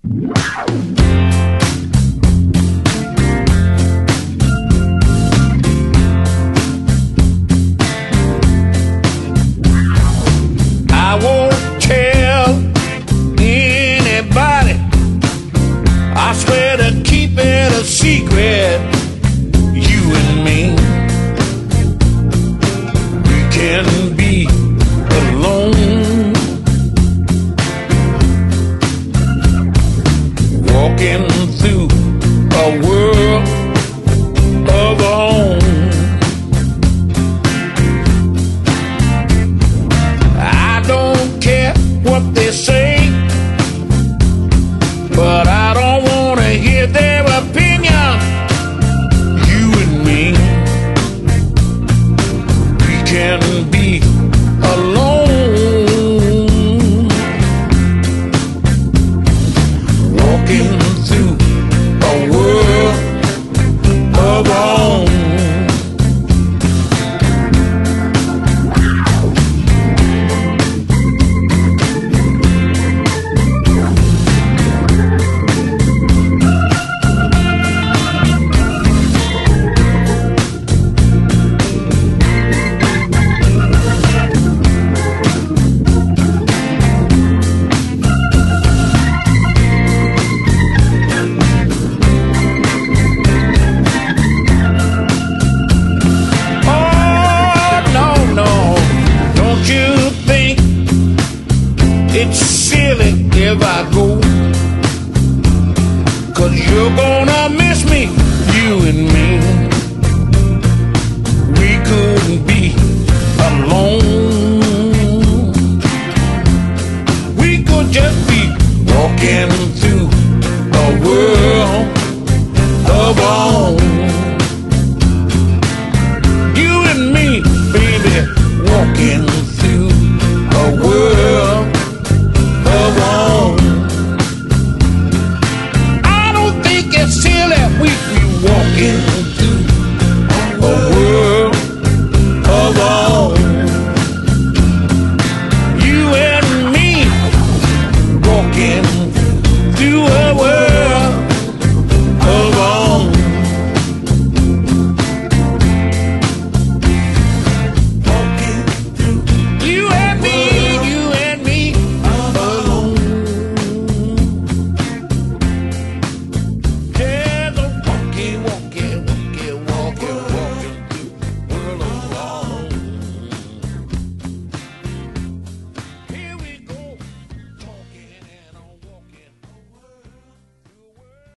I won't tell anybody. I swear to keep it a secret. You and me, we can be alone, walking through a world of our own. I don't care what they say, but I don't want to hear their opinion. You and me, we can be alone, walking through a world of our own. It's silly if I go, 'cause you're gonna miss me, you and me. We couldn't be alone. We could just be walking through a world of our own.